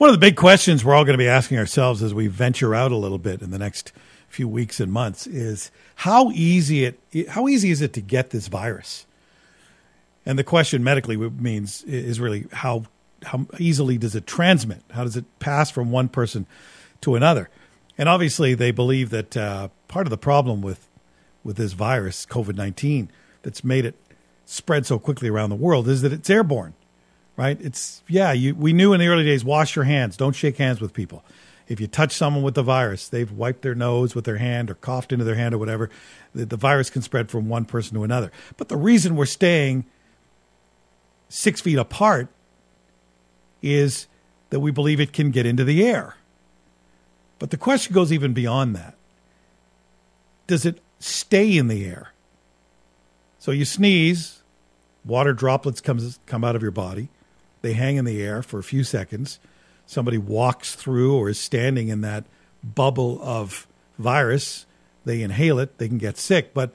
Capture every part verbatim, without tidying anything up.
One of the big questions we're all going to be asking ourselves as we venture out a little bit in the next few weeks and months is how easy it how easy is it to get this virus? And the question medically means is really how how easily does it transmit? How does it pass from one person to another? And obviously, they believe that uh, part of the problem with with this virus, COVID nineteen, that's made it spread so quickly around the world is that it's airborne, right? It's, yeah, you, we knew in the early days, wash your hands, don't shake hands with people. If you touch someone with the virus, they've wiped their nose with their hand or coughed into their hand or whatever, the, the virus can spread from one person to another. But the reason we're staying six feet apart is that we believe it can get into the air. But the question goes even beyond that. Does it stay in the air? So you sneeze, water droplets comes come out of your body. They hang in the air for a few seconds. Somebody walks through or is standing in that bubble of virus. They inhale it. They can get sick. But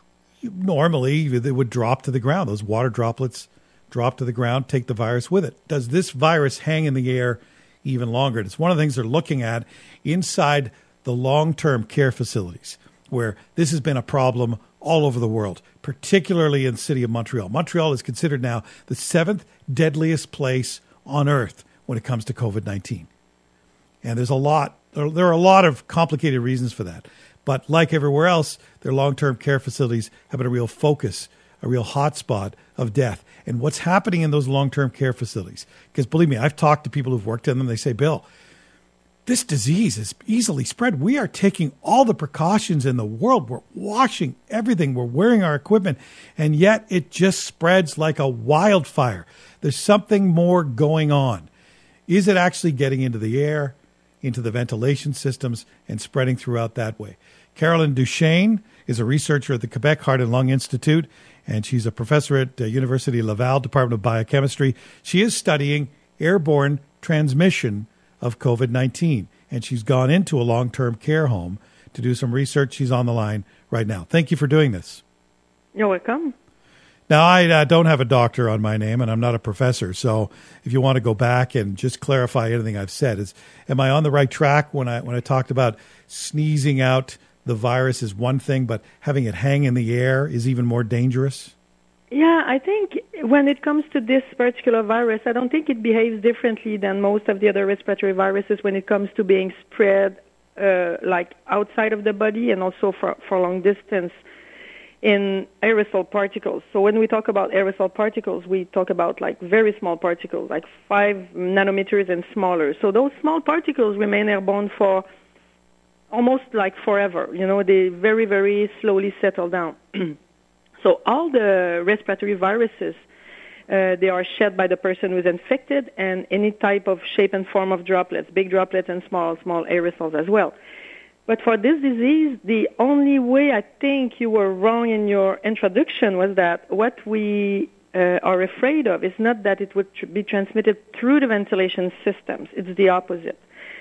normally they would drop to the ground. Those water droplets drop to the ground, take the virus with it. Does this virus hang in the air even longer? It's one of the things they're looking at inside the long-term care facilities, where this has been a problem all over the world, particularly in the city of Montreal. Montreal is considered now the seventh deadliest place on earth when it comes to COVID nineteen. And there's a lot, there are a lot of complicated reasons for that. But like everywhere else, their long-term care facilities have been a real focus, a real hotspot of death. And what's happening in those long-term care facilities, because believe me, I've talked to people who've worked in them, they say, Bill, this disease is easily spread. We are taking all the precautions in the world. We're washing everything. We're wearing our equipment. And yet it just spreads like a wildfire. There's something more going on. Is it actually getting into the air, into the ventilation systems, and spreading throughout that way? Carolyn Duchesne is a researcher at the Quebec Heart and Lung Institute, and she's a professor at the University of Laval, Department of Biochemistry. She is studying airborne transmission of COVID nineteen, and she's gone into a long-term care home to do some research. She's on the line right now. Thank you for doing this. You're welcome. Now, I uh, don't have a doctor on my name, and I'm not a professor, so if you want to go back and just clarify anything I've said, is am I on the right track when I when I talked about sneezing out the virus is one thing, but having it hang in the air is even more dangerous? Yeah, I think when it comes to this particular virus, I don't think it behaves differently than most of the other respiratory viruses when it comes to being spread uh, like outside of the body and also for, for long distance in aerosol particles. So when we talk about aerosol particles, we talk about like very small particles, like five nanometers and smaller. So those small particles remain airborne for almost like forever. You know, they very, very slowly settle down. So all the respiratory viruses, uh, they are shed by the person who is infected, and any type of shape and form of droplets, big droplets and small, small aerosols as well. But for this disease, the only way I think you were wrong in your introduction was that what we uh, are afraid of is not that it would tr- be transmitted through the ventilation systems. It's the opposite.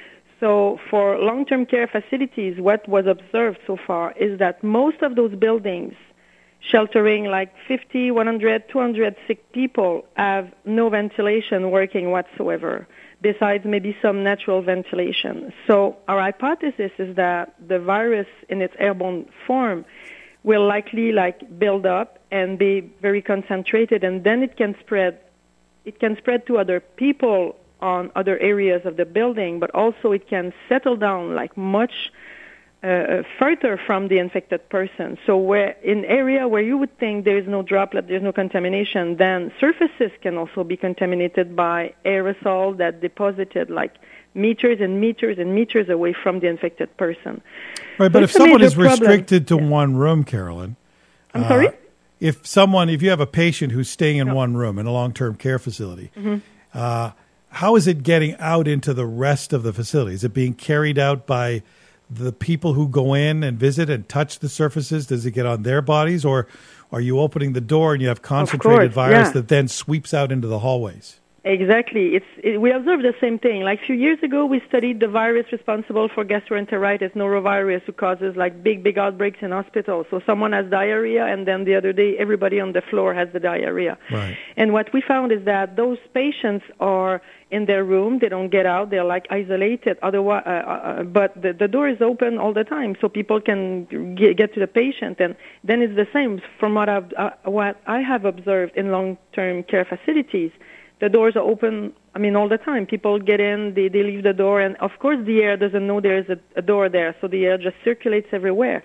So for long-term care facilities, what was observed so far is that most of those buildings sheltering like fifty, one hundred, two hundred sick people have no ventilation working whatsoever, besides maybe some natural ventilation. So our hypothesis is that the virus in its airborne form will likely like build up and be very concentrated, and then it can spread. It can spread to other people on other areas of the building, but also it can settle down like much Uh, further from the infected person. So where in area where you would think there is no droplet, there's no contamination, then surfaces can also be contaminated by aerosol that deposited like meters and meters and meters away from the infected person. Right, but so if someone is restricted problem. to yeah. one room, Carolyn. I'm uh, sorry? If someone, if you have a patient who's staying in no. one room in a long-term care facility, mm-hmm. uh, how is it getting out into the rest of the facility? Is it being carried out by the people who go in and visit and touch the surfaces? Does it get on their bodies, or are you opening the door and you have concentrated course, virus yeah. that then sweeps out into the hallways? Exactly. It's it, we observed the same thing. Like a few years ago, we studied the virus responsible for gastroenteritis, norovirus, who causes like big, big outbreaks in hospitals. So someone has diarrhea, and then the other day, everybody on the floor has the diarrhea. Right. And what we found is that those patients are in their room. They don't get out. They're like isolated. Otherwise, uh, uh, but the, the door is open all the time, so people can get, get to the patient. And then it's the same from what I've, uh, what I have observed in long-term care facilities. The doors are open, I mean, all the time. People get in, they, they leave the door, and of course the air doesn't know there's a, a door there, so the air just circulates everywhere.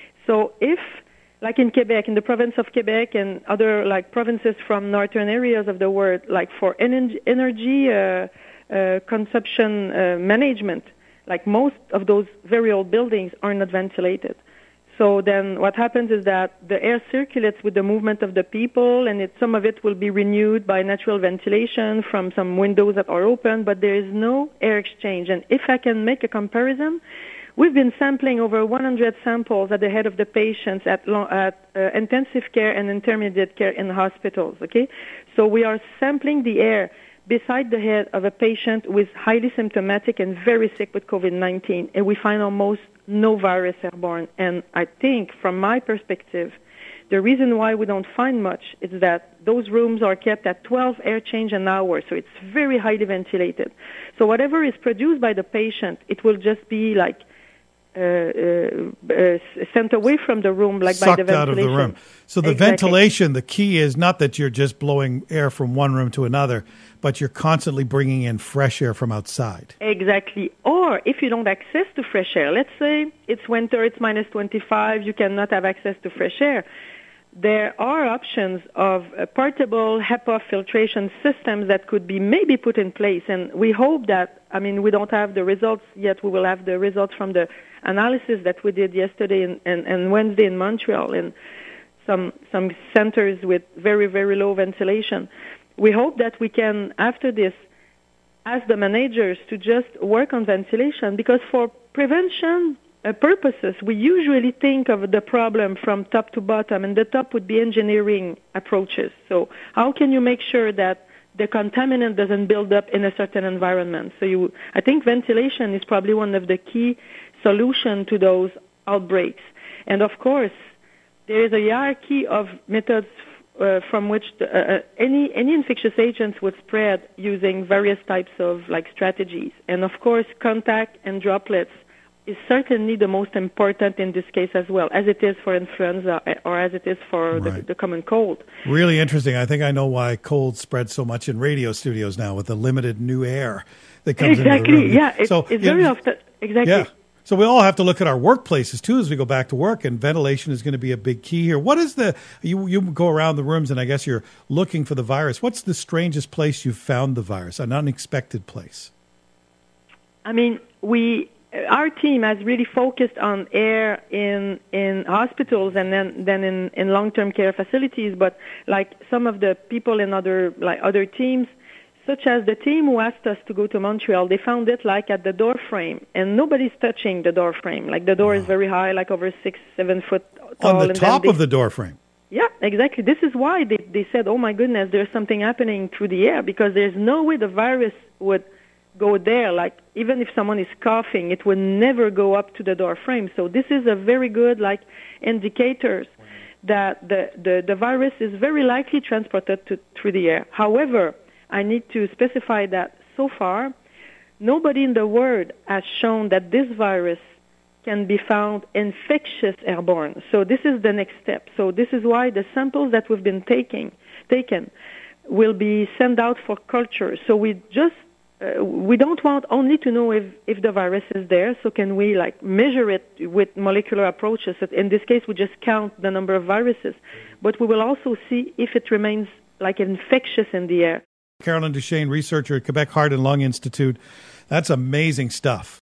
So if, like in Quebec, in the province of Quebec and other like provinces from northern areas of the world, like for energy, energy uh, uh, consumption uh, management, like most of those very old buildings are not ventilated. So then what happens is that the air circulates with the movement of the people, and it, some of it will be renewed by natural ventilation from some windows that are open, but there is no air exchange. And if I can make a comparison, we've been sampling over one hundred samples at the head of the patients at, long, at uh, intensive care and intermediate care in hospitals, okay? So we are sampling the air beside the head of a patient who is highly symptomatic and very sick with COVID nineteen, and we find almost no virus airborne. And I think, from my perspective, the reason why we don't find much is that those rooms are kept at twelve air change an hour, so it's very highly ventilated. So whatever is produced by the patient, it will just be like uh, uh, uh, sent away from the room, like sucked by the ventilation. out of the room. So the Exactly. ventilation, the key is not that you're just blowing air from one room to another, but you're constantly bringing in fresh air from outside. Exactly. Or if you don't have access to fresh air, let's say it's winter, it's minus twenty-five, you cannot have access to fresh air. There are options of uh, portable HEPA filtration systems that could be maybe put in place. And we hope that, I mean, we don't have the results yet. We will have the results from the analysis that we did yesterday and, and, and Wednesday in Montreal in some, some centers with very, very low ventilation. We hope that we can, after this, ask the managers to just work on ventilation, because for prevention uh, purposes, we usually think of the problem from top to bottom, and the top would be engineering approaches. So how can you make sure that the contaminant doesn't build up in a certain environment? So you, I think ventilation is probably one of the key solutions to those outbreaks. And of course, there is a hierarchy of methods Uh, from which the, uh, any any infectious agents would spread using various types of like strategies. And of course, contact and droplets is certainly the most important in this case as well, as it is for influenza or as it is for right. the, the common cold. Really interesting. I think I know why cold spreads so much in radio studios now, with the limited new air that comes exactly. into the room. Yeah, it, so, it's very know, often. Exactly. Yeah. So we all have to look at our workplaces too as we go back to work, and ventilation is going to be a big key here. What is the, you you go around the rooms and I guess you're looking for the virus. What's the strangest place you've found the virus, an unexpected place? I mean, we, our team has really focused on air in in hospitals and then, then in, in long-term care facilities, but like some of the people in other, like other teams, such as the team who asked us to go to Montreal, they found it like at the door frame, and nobody's touching the door frame. Like the door wow. is very high, like over six, seven foot tall. On the and top they, of the door frame. Yeah, exactly. This is why they, they said, oh my goodness, there's something happening through the air, because there's no way the virus would go there. Like even if someone is coughing, it would never go up to the door frame. So this is a very good like indicators that the, the, the virus is very likely transported to, through the air. However, I need to specify that so far, nobody in the world has shown that this virus can be found infectious airborne. So this is the next step. So this is why the samples that we've been taking, taken will be sent out for culture. So we just, uh, we don't want only to know if, if the virus is there, so can we like measure it with molecular approaches. In this case, we just count the number of viruses. But we will also see if it remains like infectious in the air. Carolyn Duchesne, researcher at Quebec Heart and Lung Institute. That's amazing stuff.